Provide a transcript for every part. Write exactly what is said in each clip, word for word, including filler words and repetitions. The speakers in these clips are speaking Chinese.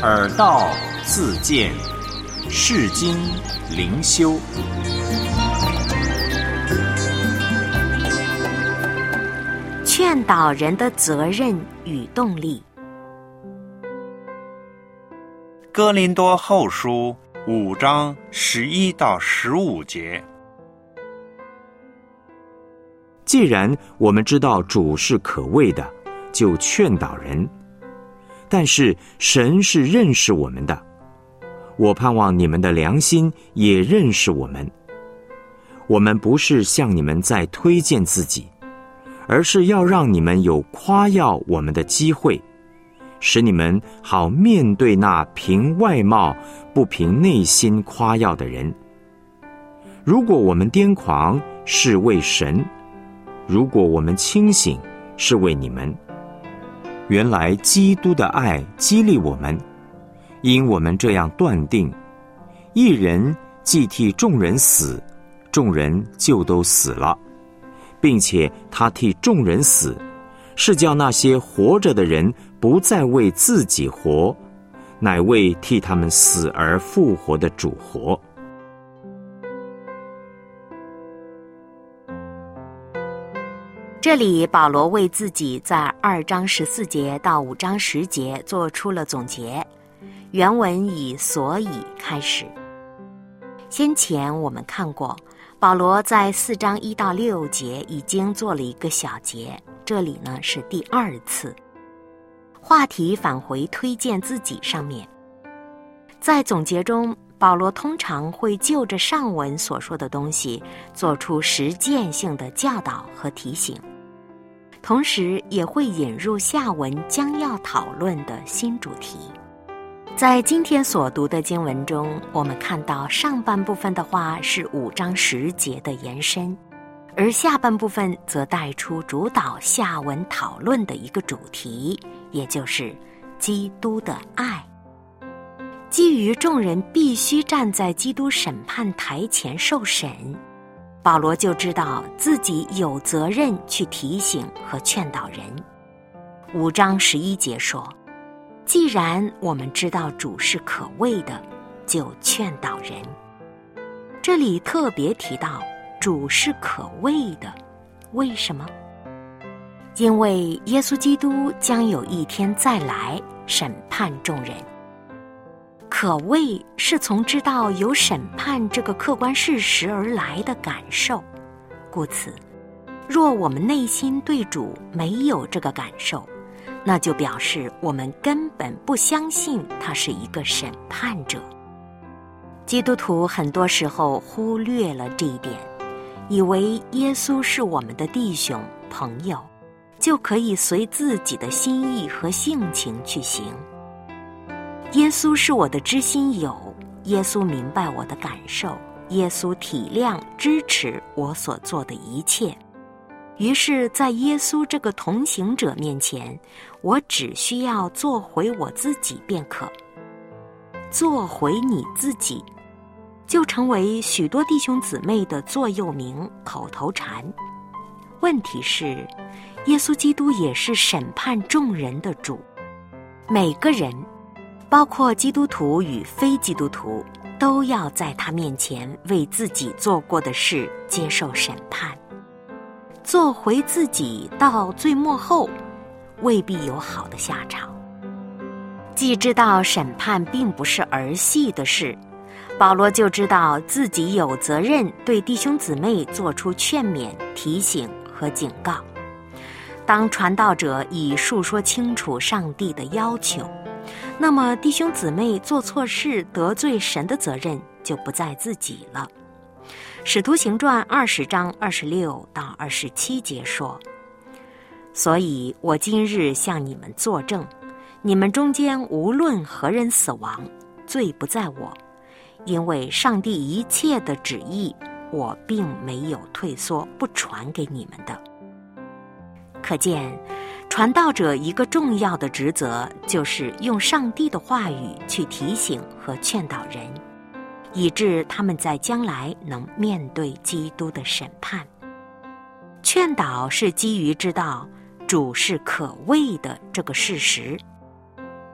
耳道自见，世经灵修。 劝导人的责任与动力。 哥林多后书五章十一到十五节。 既然我们知道主是可畏的，就劝导人。但是神是认识我们的，我盼望你们的良心也认识我们。我们不是向你们在推荐自己，而是要让你们有夸耀我们的机会，使你们好面对那凭外貌不凭内心夸耀的人。如果我们癫狂，是为神；如果我们清醒，是为你们。原来基督的爱激励我们，因我们这样断定：一人既替众人死，众人就都死了，并且他替众人死，是叫那些活着的人不再为自己活，乃为替他们死而复活的主活。 这里保罗为自己在二章十四节到五章十节做出了总结，原文以所以开始。先前我们看过，保罗在四章一到六节已经做了一个小结，这里呢是第二次，话题返回推荐自己上面。在总结中，保罗通常会就着上文所说的东西做出实践性的教导和提醒，同时也会引入下文将要讨论的新主题。在今天所读的经文中，我们看到上半部分的话是五章十节的延伸，而下半部分则带出主导下文讨论的一个主题，也就是基督的爱。基于众人必须站在基督审判台前受审，保罗就知道自己有责任去提醒和劝导人。五章十一节说，既然我们知道主是可畏的，就劝导人。这里特别提到主是可畏的，为什么？因为耶稣基督将有一天再来审判众人。可畏是从知道有审判这个客观事实而来的感受，故此，若我们内心对主没有这个感受，那就表示我们根本不相信他是一个审判者。基督徒很多时候忽略了这一点，以为耶稣是我们的弟兄朋友，就可以随自己的心意和性情去行。耶稣是我的知心友，耶稣明白我的感受，耶稣体谅支持我所做的一切。于是在耶稣这个同行者面前，我只需要做回我自己便可。做回你自己就成为许多弟兄姊妹的座右铭口头禅。问题是，耶稣基督也是审判众人的主，每个人包括基督徒与非基督徒，都要在他面前为自己做过的事接受审判。做回自己到最末后，未必有好的下场。既知道审判并不是儿戏的事，保罗就知道自己有责任对弟兄姊妹做出劝勉、提醒和警告。当传道者已述说清楚上帝的要求，那么弟兄姊妹做错事得罪神的责任就不在自己了。使徒行传二十章二十六到二十七节说，所以我今日向你们作证，你们中间无论何人死亡，罪不在我，因为上帝一切的旨意我并没有退缩不传给你们的。可见传道者一个重要的职责就是用上帝的话语去提醒和劝导人，以致他们在将来能面对基督的审判。劝导是基于知道主是可畏的这个事实。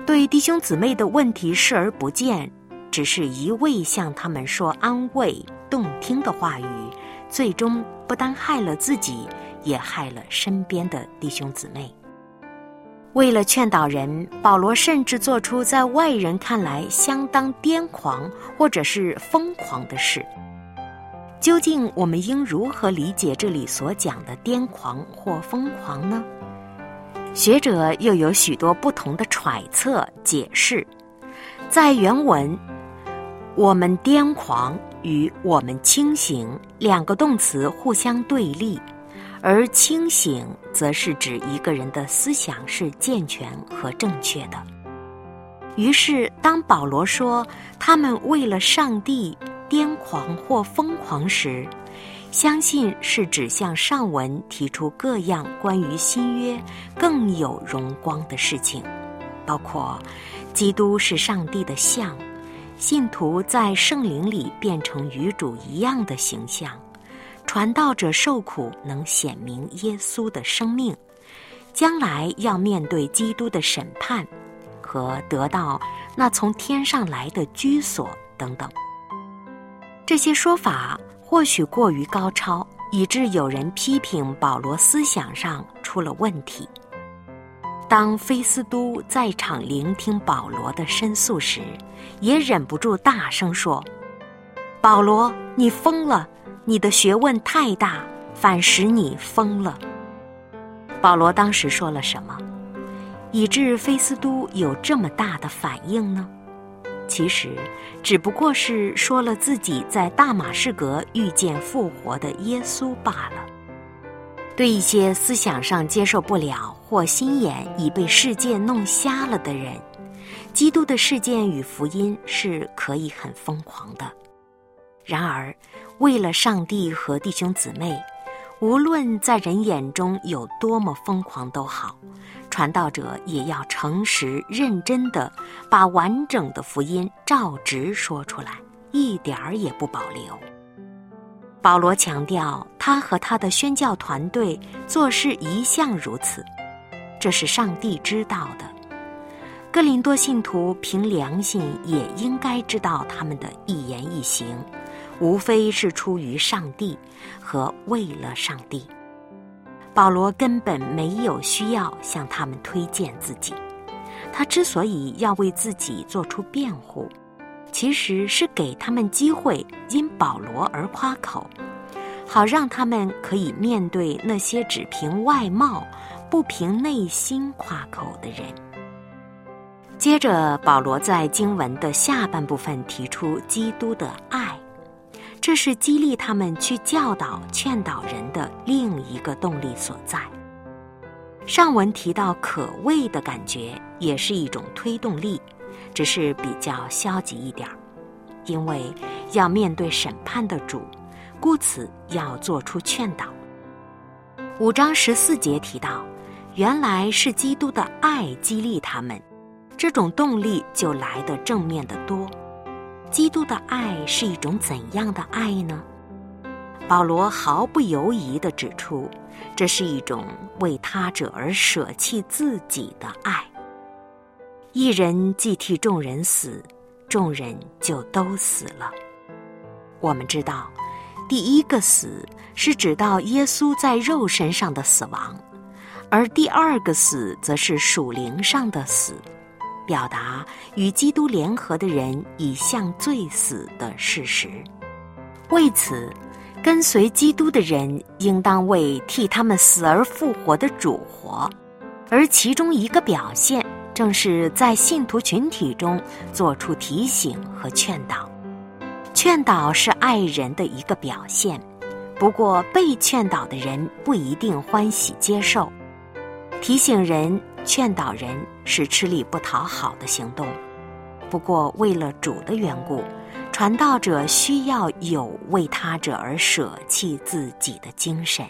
对弟兄姊妹的问题视而不见，只是一味向他们说安慰动听的话语，最终不但害了自己，也害了身边的弟兄姊妹。为了劝导人，保罗甚至做出在外人看来相当癫狂或者是疯狂的事。究竟我们应如何理解这里所讲的癫狂或疯狂呢？学者又有许多不同的揣测解释。在原文，我们癫狂与我们清醒两个动词互相对立，而清醒则是指一个人的思想是健全和正确的。于是当保罗说他们为了上帝癫狂或疯狂时，相信是指向上文提出各样关于新约更有荣光的事情，包括基督是上帝的像，信徒在圣灵里变成与主一样的形象，传道者受苦能显明耶稣的生命，将来要面对基督的审判和得到那从天上来的居所等等。这些说法或许过于高超，以致有人批评保罗思想上出了问题。当菲斯都在场聆听保罗的申诉时，也忍不住大声说：保罗，你疯了，你的学问太大，反使你疯了。保罗当时说了什么，以致菲斯都有这么大的反应呢？其实只不过是说了自己在大马士革遇见复活的耶稣罢了。对一些思想上接受不了或心眼已被世界弄瞎了的人，基督的事件与福音是可以很疯狂的。然而为了上帝和弟兄姊妹，无论在人眼中有多么疯狂都好，传道者也要诚实认真地把完整的福音照直说出来，一点儿也不保留。保罗强调他和他的宣教团队做事一向如此，这是上帝知道的。哥林多信徒凭良心也应该知道他们的一言一行无非是出于上帝和为了上帝。保罗根本没有需要向他们推荐自己，他之所以要为自己做出辩护，其实是给他们机会因保罗而夸口，好让他们可以面对那些只凭外貌不凭内心夸口的人。接着保罗在经文的下半部分提出基督的爱，这是激励他们去教导劝导人的另一个动力所在。上文提到可畏的感觉也是一种推动力，只是比较消极一点，因为要面对审判的主，故此要做出劝导。五章十四节提到，原来是基督的爱激励他们，这种动力就来得正面得多。基督的爱是一种怎样的爱呢？保罗毫不犹疑地指出，这是一种为他者而舍弃自己的爱。一人既替众人死，众人就都死了。我们知道，第一个死是指到耶稣在肉身上的死亡，而第二个死则是属灵上的死，表达与基督联合的人已向罪死的事实。为此，跟随基督的人应当为替他们死而复活的主活，而其中一个表现正是在信徒群体中做出提醒和劝导。劝导是爱人的一个表现，不过被劝导的人不一定欢喜接受。提醒人、劝导人是吃力不讨好的行动，不过为了主的缘故，传道者需要有为他者而舍弃自己的精神。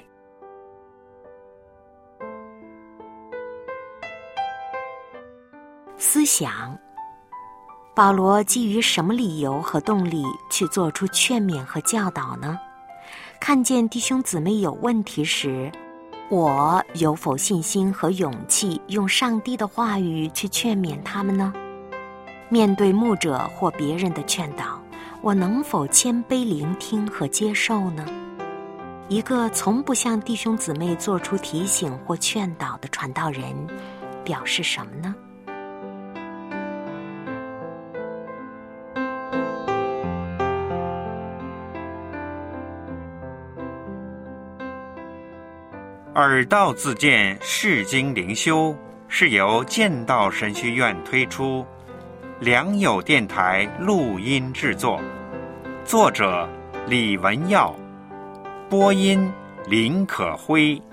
思想，保罗基于什么理由和动力去做出劝勉和教导呢？看见弟兄姊妹有问题时， 我有否信心和勇气用上帝的话语去劝勉他们呢？面对牧者或别人的劝导，我能否谦卑聆听和接受呢？一个从不向弟兄姊妹做出提醒或劝导的传道人，表示什么呢？ 耳道自荐释经灵修是由剑道神学院推出，良友电台录音制作，作者李文耀，播音林可辉。